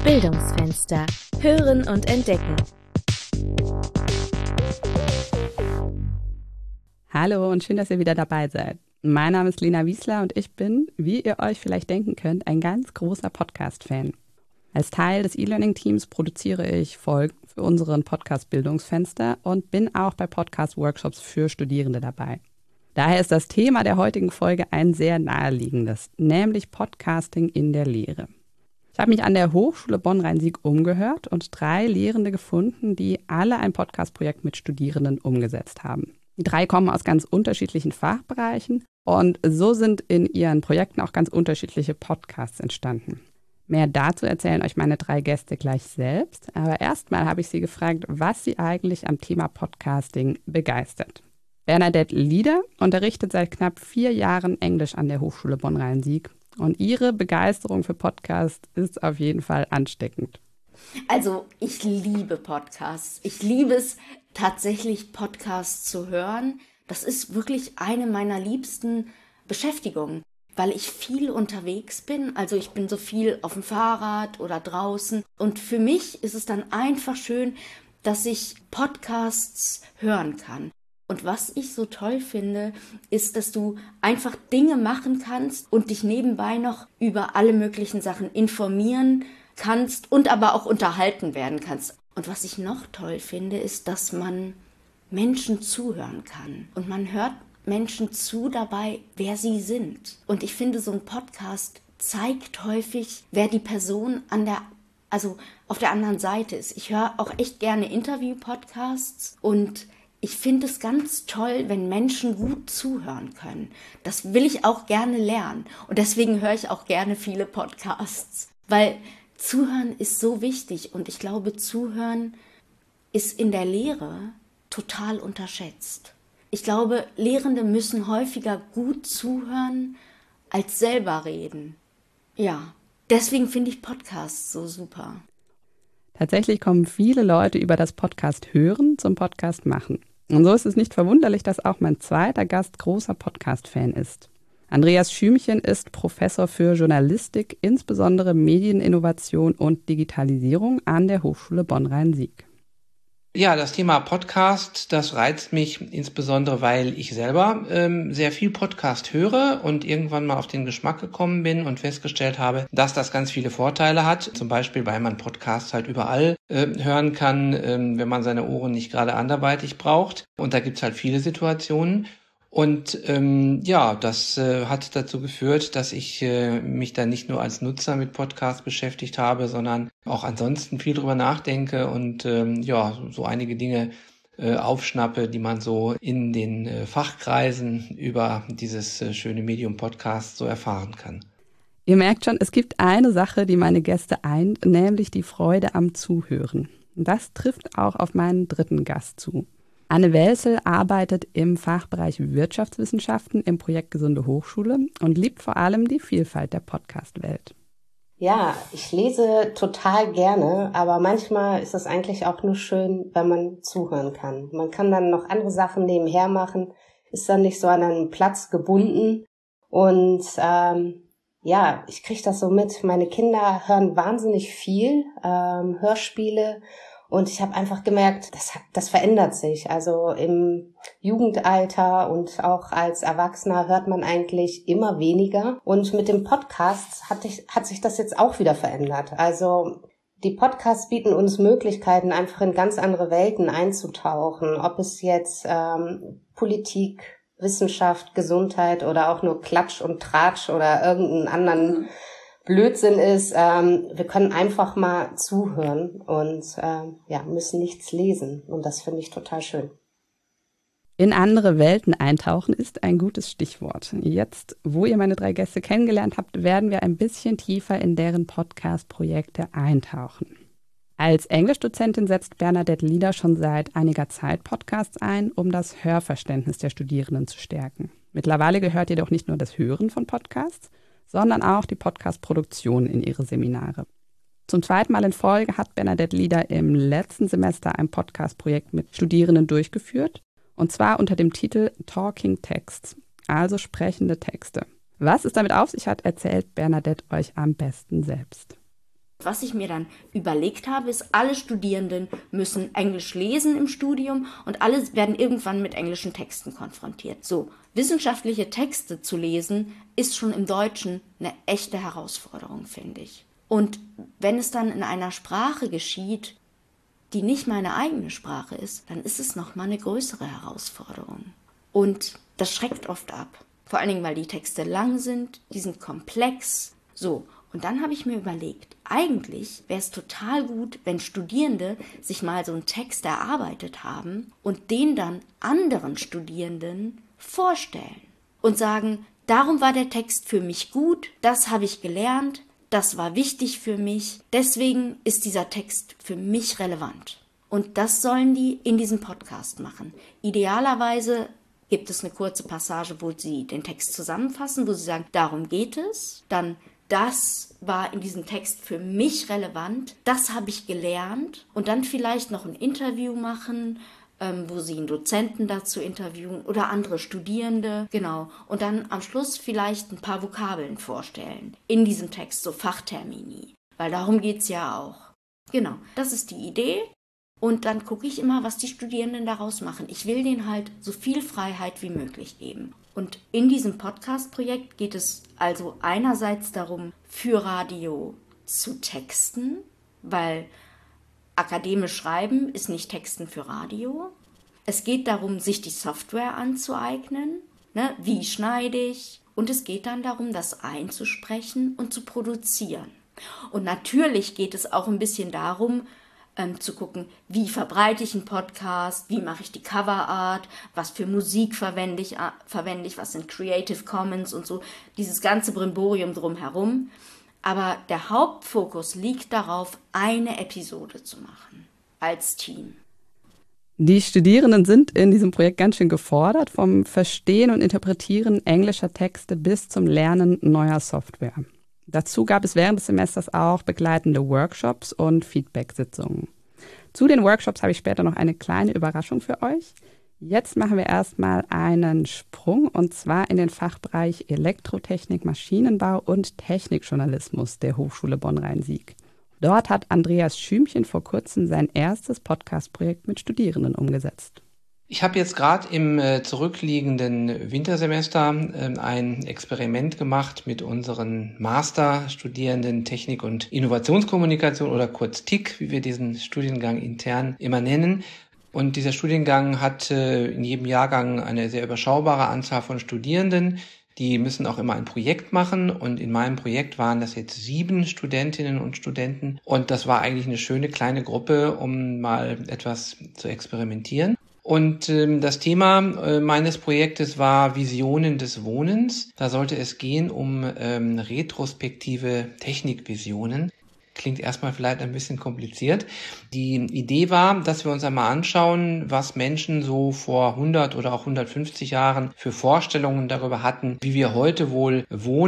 Bildungsfenster. Hören und entdecken. Hallo und schön, dass ihr wieder dabei seid. Mein Name ist Lena Wiesler und ich bin, wie ihr euch vielleicht denken könnt, ein ganz großer Podcast-Fan. Als Teil des E-Learning-Teams produziere ich Folgen für unseren Podcast Bildungsfenster und bin auch bei Podcast-Workshops für Studierende dabei. Daher ist das Thema der heutigen Folge ein sehr naheliegendes, nämlich Podcasting in der Lehre. Ich habe mich an der Hochschule Bonn-Rhein-Sieg umgehört und 3 Lehrende gefunden, die alle ein Podcast-Projekt mit Studierenden umgesetzt haben. Die 3 kommen aus ganz unterschiedlichen Fachbereichen und so sind in ihren Projekten auch ganz unterschiedliche Podcasts entstanden. Mehr dazu erzählen euch meine 3 Gäste gleich selbst, aber erstmal habe ich sie gefragt, was sie eigentlich am Thema Podcasting begeistert. Bernadette Lieder unterrichtet seit knapp 4 Jahren Englisch an der Hochschule Bonn-Rhein-Sieg und ihre Begeisterung für Podcasts ist auf jeden Fall ansteckend. Also ich liebe Podcasts. Ich liebe es tatsächlich, Podcasts zu hören. Das ist wirklich eine meiner liebsten Beschäftigungen, weil ich viel unterwegs bin. Also ich bin so viel auf dem Fahrrad oder draußen. Und für mich ist es dann einfach schön, dass ich Podcasts hören kann. Und was ich so toll finde, ist, dass du einfach Dinge machen kannst und dich nebenbei noch über alle möglichen Sachen informieren kannst und aber auch unterhalten werden kannst. Und was ich noch toll finde, ist, dass man Menschen zuhören kann. Und man hört Menschen zu dabei, wer sie sind. Und ich finde, so ein Podcast zeigt häufig, wer die Person auf der anderen Seite ist. Ich höre auch echt gerne Interview-Podcasts und ich finde es ganz toll, wenn Menschen gut zuhören können. Das will ich auch gerne lernen. Und deswegen höre ich auch gerne viele Podcasts. Weil Zuhören ist so wichtig. Und ich glaube, Zuhören ist in der Lehre total unterschätzt. Ich glaube, Lehrende müssen häufiger gut zuhören, als selber reden. Ja, deswegen finde ich Podcasts so super. Tatsächlich kommen viele Leute über das Podcast hören zum Podcast machen. Und so ist es nicht verwunderlich, dass auch mein zweiter Gast großer Podcast-Fan ist. Andreas Schümchen ist Professor für Journalistik, insbesondere Medieninnovation und Digitalisierung an der Hochschule Bonn-Rhein-Sieg. Ja, das Thema Podcast, das reizt mich insbesondere, weil ich selber sehr viel Podcast höre und irgendwann mal auf den Geschmack gekommen bin und festgestellt habe, dass das ganz viele Vorteile hat. Zum Beispiel, weil man Podcasts halt überall hören kann, wenn man seine Ohren nicht gerade anderweitig braucht. Und da gibt's halt viele Situationen. Und das hat dazu geführt, dass ich mich dann nicht nur als Nutzer mit Podcasts beschäftigt habe, sondern auch ansonsten viel drüber nachdenke und so einige Dinge aufschnappe, die man so in den Fachkreisen über dieses schöne Medium Podcast so erfahren kann. Ihr merkt schon, es gibt eine Sache, die meine Gäste eint, nämlich die Freude am Zuhören. Das trifft auch auf meinen dritten Gast zu. Anne Welzel arbeitet im Fachbereich Wirtschaftswissenschaften im Projekt Gesunde Hochschule und liebt vor allem die Vielfalt der Podcast-Welt. Ja, ich lese total gerne, aber manchmal ist es eigentlich auch nur schön, wenn man zuhören kann. Man kann dann noch andere Sachen nebenher machen, ist dann nicht so an einen Platz gebunden und ich kriege das so mit. Meine Kinder hören wahnsinnig viel Hörspiele. Und ich habe einfach gemerkt, das verändert sich. Also im Jugendalter und auch als Erwachsener hört man eigentlich immer weniger. Und mit dem Podcast hat sich das jetzt auch wieder verändert. Also die Podcasts bieten uns Möglichkeiten, einfach in ganz andere Welten einzutauchen. Ob es jetzt Politik, Wissenschaft, Gesundheit oder auch nur Klatsch und Tratsch oder irgendeinen anderen Blödsinn ist, wir können einfach mal zuhören und müssen nichts lesen. Und das finde ich total schön. In andere Welten eintauchen ist ein gutes Stichwort. Jetzt, wo ihr meine 3 Gäste kennengelernt habt, werden wir ein bisschen tiefer in deren Podcast-Projekte eintauchen. Als Englischdozentin setzt Bernadette Lieder schon seit einiger Zeit Podcasts ein, um das Hörverständnis der Studierenden zu stärken. Mittlerweile gehört jedoch nicht nur das Hören von Podcasts, sondern auch die Podcast-Produktion in ihre Seminare. Zum 2. Mal in Folge hat Bernadette Lieder im letzten Semester ein Podcast-Projekt mit Studierenden durchgeführt, und zwar unter dem Titel Talking Texts, also sprechende Texte. Was es damit auf sich hat, erzählt Bernadette euch am besten selbst. Was ich mir dann überlegt habe, ist, alle Studierenden müssen Englisch lesen im Studium und alle werden irgendwann mit englischen Texten konfrontiert. So, wissenschaftliche Texte zu lesen, ist schon im Deutschen eine echte Herausforderung, finde ich. Und wenn es dann in einer Sprache geschieht, die nicht meine eigene Sprache ist, dann ist es nochmal eine größere Herausforderung. Und das schreckt oft ab. Vor allen Dingen, weil die Texte lang sind, die sind komplex. So, und dann habe ich mir überlegt, eigentlich wäre es total gut, wenn Studierende sich mal so einen Text erarbeitet haben und den dann anderen Studierenden vorstellen und sagen, darum war der Text für mich gut, das habe ich gelernt, das war wichtig für mich, deswegen ist dieser Text für mich relevant. Und das sollen die in diesem Podcast machen. Idealerweise gibt es eine kurze Passage, wo sie den Text zusammenfassen, wo sie sagen, darum geht es, dann das war in diesem Text für mich relevant, das habe ich gelernt und dann vielleicht noch ein Interview machen, wo sie einen Dozenten dazu interviewen oder andere Studierende, genau. Und dann am Schluss vielleicht ein paar Vokabeln vorstellen in diesem Text, so Fachtermini, weil darum geht's ja auch. Genau, das ist die Idee. Und dann gucke ich immer, was die Studierenden daraus machen. Ich will denen halt so viel Freiheit wie möglich geben. Und in diesem Podcast-Projekt geht es also einerseits darum, für Radio zu texten, weil akademisch schreiben ist nicht Texten für Radio. Es geht darum, sich die Software anzueignen, ne? Wie schneide ich? Und es geht dann darum, das einzusprechen und zu produzieren. Und natürlich geht es auch ein bisschen darum, zu gucken, wie verbreite ich einen Podcast, wie mache ich die Coverart, was für Musik verwende ich, was sind Creative Commons und so, dieses ganze Brimborium drumherum. Aber der Hauptfokus liegt darauf, eine Episode zu machen, als Team. Die Studierenden sind in diesem Projekt ganz schön gefordert, vom Verstehen und Interpretieren englischer Texte bis zum Lernen neuer Software. Dazu gab es während des Semesters auch begleitende Workshops und Feedback-Sitzungen. Zu den Workshops habe ich später noch eine kleine Überraschung für euch. Jetzt machen wir erstmal einen Sprung und zwar in den Fachbereich Elektrotechnik, Maschinenbau und Technikjournalismus der Hochschule Bonn-Rhein-Sieg. Dort hat Andreas Schümchen vor kurzem sein erstes Podcast-Projekt mit Studierenden umgesetzt. Ich habe jetzt gerade im zurückliegenden Wintersemester ein Experiment gemacht mit unseren Masterstudierenden Technik- und Innovationskommunikation oder kurz TIC, wie wir diesen Studiengang intern immer nennen. Und dieser Studiengang hat in jedem Jahrgang eine sehr überschaubare Anzahl von Studierenden. Die müssen auch immer ein Projekt machen und in meinem Projekt waren das jetzt 7 Studentinnen und Studenten und das war eigentlich eine schöne kleine Gruppe, um mal etwas zu experimentieren. Und das Thema meines Projektes war Visionen des Wohnens. Da sollte es gehen um retrospektive Technikvisionen. Klingt erstmal vielleicht ein bisschen kompliziert. Die Idee war, dass wir uns einmal anschauen, was Menschen so vor 100 oder auch 150 Jahren für Vorstellungen darüber hatten, wie wir heute wohl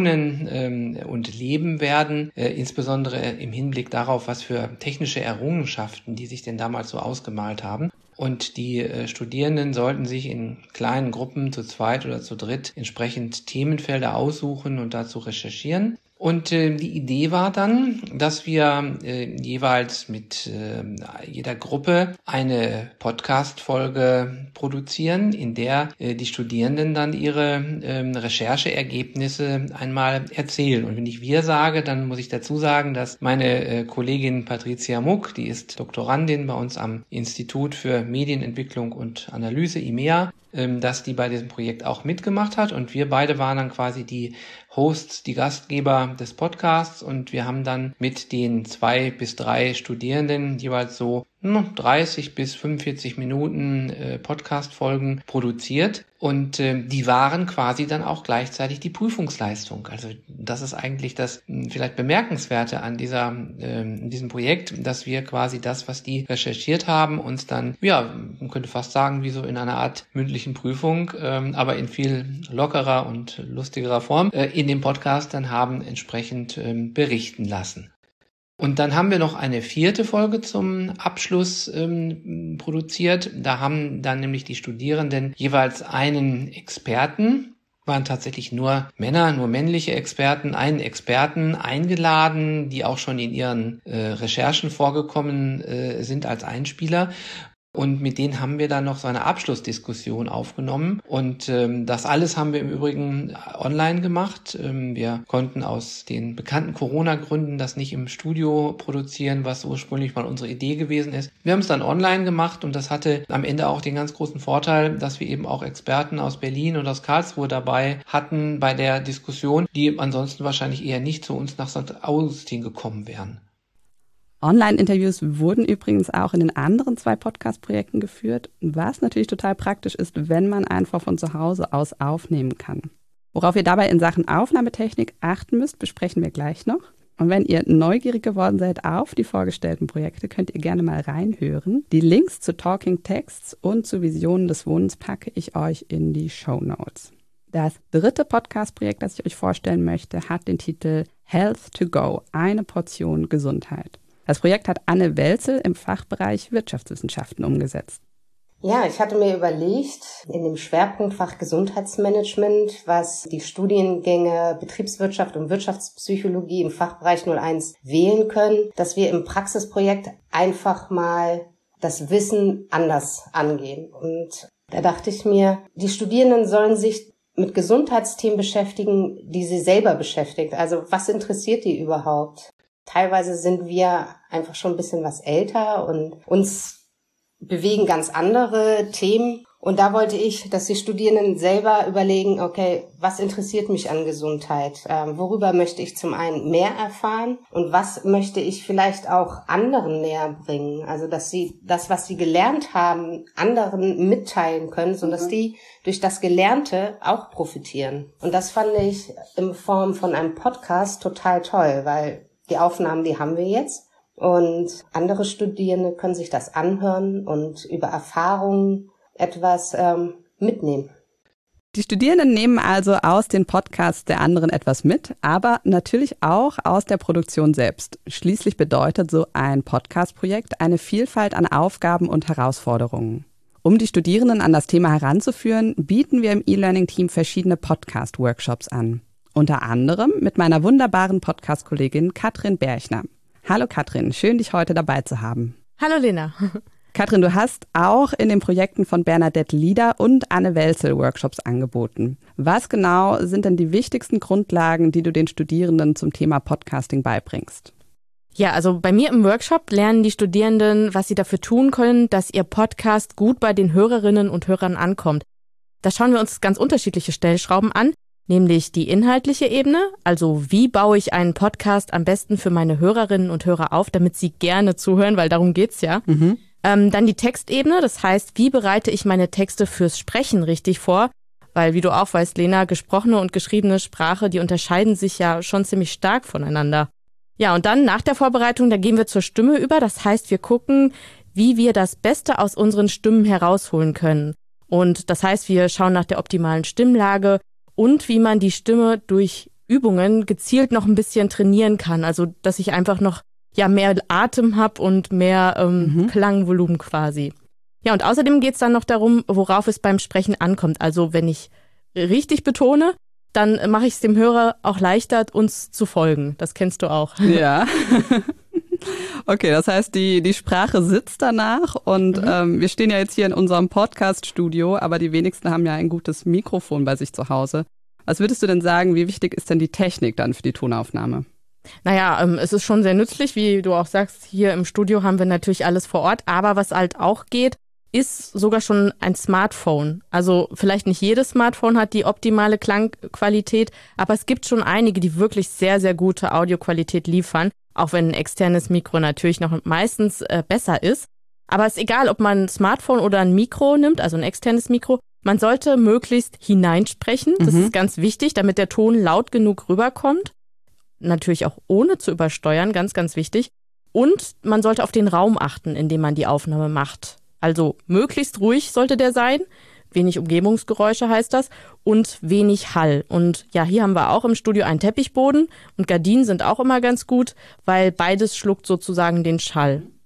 wohnen und leben werden, insbesondere im Hinblick darauf, was für technische Errungenschaften die sich denn damals so ausgemalt haben. Und die Studierenden sollten sich in kleinen Gruppen zu zweit oder zu dritt entsprechend Themenfelder aussuchen und dazu recherchieren. Und die Idee war dann, dass wir jeweils mit jeder Gruppe eine Podcast-Folge produzieren, in der die Studierenden dann ihre Rechercheergebnisse einmal erzählen. Und wenn ich wir sage, dann muss ich dazu sagen, dass meine Kollegin Patricia Muck, die ist Doktorandin bei uns am Institut für Medienentwicklung und Analyse, IMEA, dass die bei diesem Projekt auch mitgemacht hat und wir beide waren dann quasi die Hosts, die Gastgeber des Podcasts und wir haben dann mit den 2 bis 3 Studierenden jeweils so 30 bis 45 Minuten Podcast-Folgen produziert und die waren quasi dann auch gleichzeitig die Prüfungsleistung. Also das ist eigentlich das vielleicht Bemerkenswerte an diesem Projekt, dass wir quasi das, was die recherchiert haben, uns dann, ja, man könnte fast sagen, wie so in einer Art mündlichen Prüfung, aber in viel lockerer und lustigerer Form, in dem Podcast dann haben entsprechend berichten lassen. Und dann haben wir noch eine 4. Folge zum Abschluss produziert. Da haben dann nämlich die Studierenden jeweils einen Experten waren tatsächlich nur Männer, nur männliche Experten, einen Experten eingeladen, die auch schon in ihren Recherchen vorgekommen sind als Einspieler. Und mit denen haben wir dann noch so eine Abschlussdiskussion aufgenommen. Und das alles haben wir im Übrigen online gemacht. Wir konnten aus den bekannten Corona-Gründen das nicht im Studio produzieren, was ursprünglich mal unsere Idee gewesen ist. Wir haben es dann online gemacht und das hatte am Ende auch den ganz großen Vorteil, dass wir eben auch Experten aus Berlin und aus Karlsruhe dabei hatten bei der Diskussion, die ansonsten wahrscheinlich eher nicht zu uns nach St. Augustin gekommen wären. Online-Interviews wurden übrigens auch in den anderen 2 Podcast-Projekten geführt, was natürlich total praktisch ist, wenn man einfach von zu Hause aus aufnehmen kann. Worauf ihr dabei in Sachen Aufnahmetechnik achten müsst, besprechen wir gleich noch. Und wenn ihr neugierig geworden seid auf die vorgestellten Projekte, könnt ihr gerne mal reinhören. Die Links zu Talking Texts und zu Visionen des Wohnens packe ich euch in die Shownotes. Das 3. Podcast-Projekt, das ich euch vorstellen möchte, hat den Titel Health to Go, eine Portion Gesundheit. Das Projekt hat Anne Welzel im Fachbereich Wirtschaftswissenschaften umgesetzt. Ja, ich hatte mir überlegt, in dem Schwerpunktfach Gesundheitsmanagement, was die Studiengänge Betriebswirtschaft und Wirtschaftspsychologie im Fachbereich 01 wählen können, dass wir im Praxisprojekt einfach mal das Wissen anders angehen. Und da dachte ich mir, die Studierenden sollen sich mit Gesundheitsthemen beschäftigen, die sie selber beschäftigt. Also was interessiert die überhaupt? Teilweise sind wir einfach schon ein bisschen was älter und uns bewegen ganz andere Themen. Und da wollte ich, dass die Studierenden selber überlegen, okay, was interessiert mich an Gesundheit? Worüber möchte ich zum einen mehr erfahren? Und was möchte ich vielleicht auch anderen näher bringen? Also, dass sie das, was sie gelernt haben, anderen mitteilen können, sodass die durch das Gelernte auch profitieren. Und das fand ich in Form von einem Podcast total toll, weil die Aufnahmen, die haben wir jetzt. Und andere Studierende können sich das anhören und über Erfahrungen etwas mitnehmen. Die Studierenden nehmen also aus den Podcasts der anderen etwas mit, aber natürlich auch aus der Produktion selbst. Schließlich bedeutet so ein Podcast-Projekt eine Vielfalt an Aufgaben und Herausforderungen. Um die Studierenden an das Thema heranzuführen, bieten wir im E-Learning-Team verschiedene Podcast-Workshops an. Unter anderem mit meiner wunderbaren Podcast-Kollegin Katrin Berchner. Hallo Katrin, schön dich heute dabei zu haben. Hallo Lena. Katrin, du hast auch in den Projekten von Bernadette Lieder und Anne Welzel Workshops angeboten. Was genau sind denn die wichtigsten Grundlagen, die du den Studierenden zum Thema Podcasting beibringst? Ja, also bei mir im Workshop lernen die Studierenden, was sie dafür tun können, dass ihr Podcast gut bei den Hörerinnen und Hörern ankommt. Da schauen wir uns ganz unterschiedliche Stellschrauben an, nämlich die inhaltliche Ebene, also wie baue ich einen Podcast am besten für meine Hörerinnen und Hörer auf, damit sie gerne zuhören, weil darum geht's ja. Dann die Textebene, das heißt, wie bereite ich meine Texte fürs Sprechen richtig vor? Weil, wie du auch weißt, Lena, gesprochene und geschriebene Sprache, die unterscheiden sich ja schon ziemlich stark voneinander. Ja, und dann nach der Vorbereitung, da gehen wir zur Stimme über. Das heißt, wir gucken, wie wir das Beste aus unseren Stimmen herausholen können. Und das heißt, wir schauen nach der optimalen Stimmlage und wie man die Stimme durch Übungen gezielt noch ein bisschen trainieren kann. Also, dass ich einfach noch mehr Atem habe und mehr Klangvolumen quasi. Ja, und außerdem geht's dann noch darum, worauf es beim Sprechen ankommt. Also wenn ich richtig betone, dann mache ich es dem Hörer auch leichter, uns zu folgen. Das kennst du auch. Ja. Okay, das heißt, die Sprache sitzt danach und wir stehen ja jetzt hier in unserem Podcast-Studio, aber die wenigsten haben ja ein gutes Mikrofon bei sich zu Hause. Was würdest du denn sagen, wie wichtig ist denn die Technik dann für die Tonaufnahme? Naja, es ist schon sehr nützlich, wie du auch sagst, hier im Studio haben wir natürlich alles vor Ort, aber was halt auch geht, ist sogar schon ein Smartphone. Also vielleicht nicht jedes Smartphone hat die optimale Klangqualität, aber es gibt schon einige, die wirklich sehr, sehr gute Audioqualität liefern, auch wenn ein externes Mikro natürlich noch meistens besser ist. Aber es ist egal, ob man ein Smartphone oder ein Mikro nimmt, also ein externes Mikro, man sollte möglichst hineinsprechen, das ist ganz wichtig, damit der Ton laut genug rüberkommt. Natürlich auch ohne zu übersteuern, ganz, ganz wichtig. Und man sollte auf den Raum achten, in dem man die Aufnahme macht. Also möglichst ruhig sollte der sein, wenig Umgebungsgeräusche heißt das und wenig Hall. Und ja, hier haben wir auch im Studio einen Teppichboden und Gardinen sind auch immer ganz gut, weil beides schluckt sozusagen den Schall.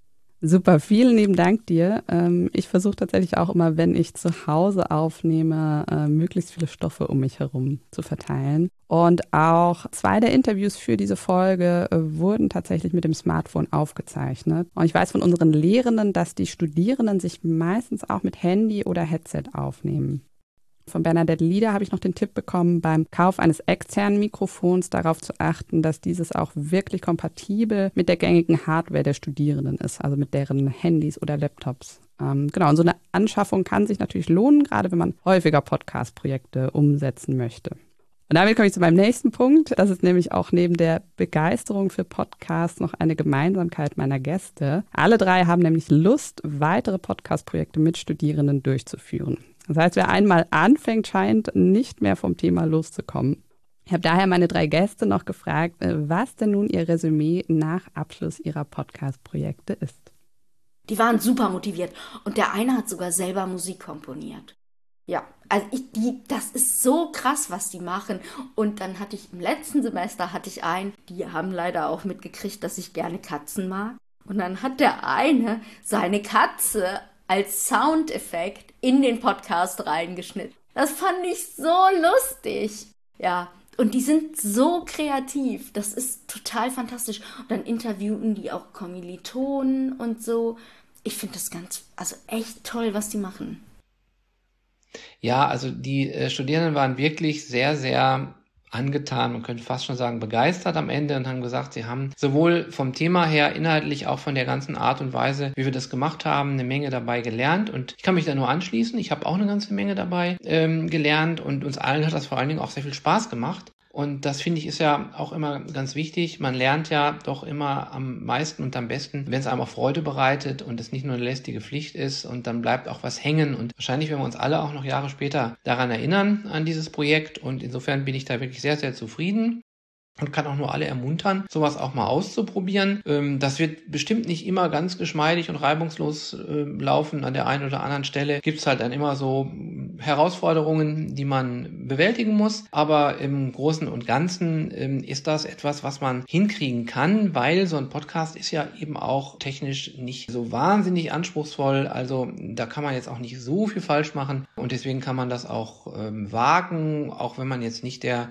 Super, vielen lieben Dank dir. Ich versuche tatsächlich auch immer, wenn ich zu Hause aufnehme, möglichst viele Stoffe um mich herum zu verteilen. Und auch 2 der Interviews für diese Folge wurden tatsächlich mit dem Smartphone aufgezeichnet. Und ich weiß von unseren Lehrenden, dass die Studierenden sich meistens auch mit Handy oder Headset aufnehmen. Von Bernadette Lieder habe ich noch den Tipp bekommen, beim Kauf eines externen Mikrofons darauf zu achten, dass dieses auch wirklich kompatibel mit der gängigen Hardware der Studierenden ist, also mit deren Handys oder Laptops. Genau, und so eine Anschaffung kann sich natürlich lohnen, gerade wenn man häufiger Podcast-Projekte umsetzen möchte. Und damit komme ich zu meinem nächsten Punkt. Das ist nämlich auch neben der Begeisterung für Podcasts noch eine Gemeinsamkeit meiner Gäste. Alle 3 haben nämlich Lust, weitere Podcast-Projekte mit Studierenden durchzuführen. Das heißt, wer einmal anfängt, scheint nicht mehr vom Thema loszukommen. Ich habe daher meine 3 Gäste noch gefragt, was denn nun ihr Resümee nach Abschluss ihrer Podcast-Projekte ist. Die waren super motiviert und der eine hat sogar selber Musik komponiert. Ja, also das ist so krass, was die machen. Und dann hatte ich im letzten Semester einen, die haben leider auch mitgekriegt, dass ich gerne Katzen mag. Und dann hat der eine seine Katze als Soundeffekt in den Podcast reingeschnitten. Das fand ich so lustig. Ja, und die sind so kreativ. Das ist total fantastisch. Und dann interviewen die auch Kommilitonen und so. Ich finde das echt toll, was die machen. Ja, also die Studierenden waren wirklich sehr, sehr angetan, man könnte fast schon sagen begeistert am Ende und haben gesagt, sie haben sowohl vom Thema her, inhaltlich auch von der ganzen Art und Weise, wie wir das gemacht haben, eine Menge dabei gelernt und ich kann mich da nur anschließen. Ich habe auch eine ganze Menge dabei gelernt und uns allen hat das vor allen Dingen auch sehr viel Spaß gemacht. Und das, finde ich, ist ja auch immer ganz wichtig. Man lernt ja doch immer am meisten und am besten, wenn es einem auch Freude bereitet und es nicht nur eine lästige Pflicht ist und dann bleibt auch was hängen. Und wahrscheinlich werden wir uns alle auch noch Jahre später daran erinnern, an dieses Projekt. Und insofern bin ich da wirklich sehr, sehr zufrieden. Und kann auch nur alle ermuntern, sowas auch mal auszuprobieren. Das wird bestimmt nicht immer ganz geschmeidig und reibungslos laufen. An der einen oder anderen Stelle gibt es halt dann immer so Herausforderungen, die man bewältigen muss. Aber im Großen und Ganzen ist das etwas, was man hinkriegen kann, weil so ein Podcast ist ja eben auch technisch nicht so wahnsinnig anspruchsvoll. Also da kann man jetzt auch nicht so viel falsch machen. Und deswegen kann man das auch wagen, auch wenn man jetzt nicht der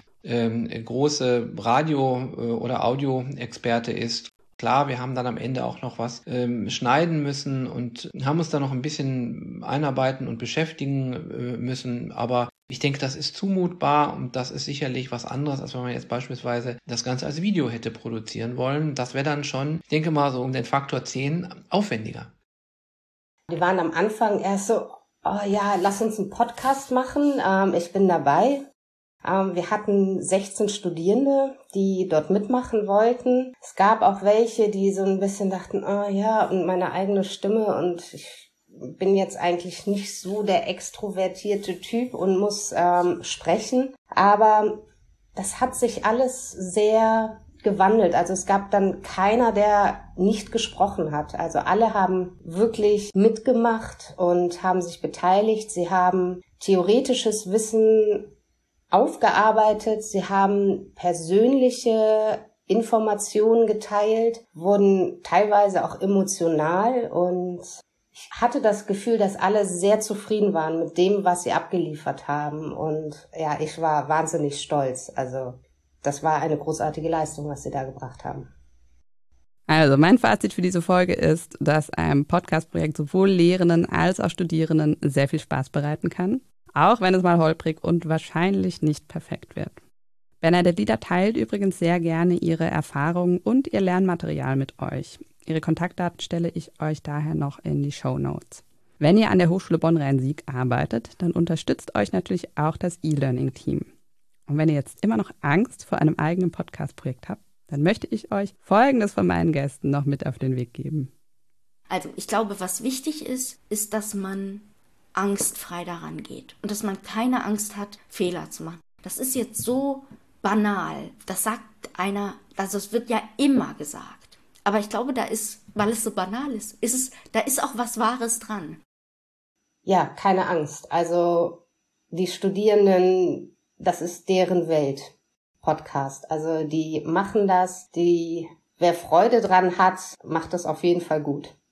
große Radio- oder Audio-Experte ist. Klar, wir haben dann am Ende auch noch was schneiden müssen und haben uns da noch ein bisschen einarbeiten und beschäftigen müssen. Aber ich denke, das ist zumutbar und das ist sicherlich was anderes, als wenn man jetzt beispielsweise das Ganze als Video hätte produzieren wollen. Das wäre dann schon, ich denke mal, so um den Faktor 10 aufwendiger. Die waren am Anfang erst so, oh ja, lass uns einen Podcast machen. Ich bin dabei. Wir hatten 16 Studierende, die dort mitmachen wollten. Es gab auch welche, die so ein bisschen dachten, oh ja, und meine eigene Stimme und ich bin jetzt eigentlich nicht so der extrovertierte Typ und muss sprechen. Aber das hat sich alles sehr gewandelt. Also es gab dann keiner, der nicht gesprochen hat. Also alle haben wirklich mitgemacht und haben sich beteiligt. Sie haben theoretisches Wissen aufgearbeitet, sie haben persönliche Informationen geteilt, wurden teilweise auch emotional und ich hatte das Gefühl, dass alle sehr zufrieden waren mit dem, was sie abgeliefert haben und ja, ich war wahnsinnig stolz. Also das war eine großartige Leistung, was sie da gebracht haben. Also mein Fazit für diese Folge ist, dass ein Podcast-Projekt sowohl Lehrenden als auch Studierenden sehr viel Spaß bereiten kann. Auch wenn es mal holprig und wahrscheinlich nicht perfekt wird. Bernadette Lieder teilt übrigens sehr gerne ihre Erfahrungen und ihr Lernmaterial mit euch. Ihre Kontaktdaten stelle ich euch daher noch in die Shownotes. Wenn ihr an der Hochschule Bonn-Rhein-Sieg arbeitet, dann unterstützt euch natürlich auch das E-Learning-Team. Und wenn ihr jetzt immer noch Angst vor einem eigenen Podcast-Projekt habt, dann möchte ich euch Folgendes von meinen Gästen noch mit auf den Weg geben. Also ich glaube, was wichtig ist, dass man angstfrei daran geht und dass man keine Angst hat, Fehler zu machen. Das ist jetzt so banal. Das sagt einer, also es wird ja immer gesagt. Aber ich glaube, weil es so banal ist, da ist auch was Wahres dran. Ja, keine Angst. Also die Studierenden, das ist deren Welt, Podcast. Also die machen das, wer Freude dran hat, macht das auf jeden Fall gut.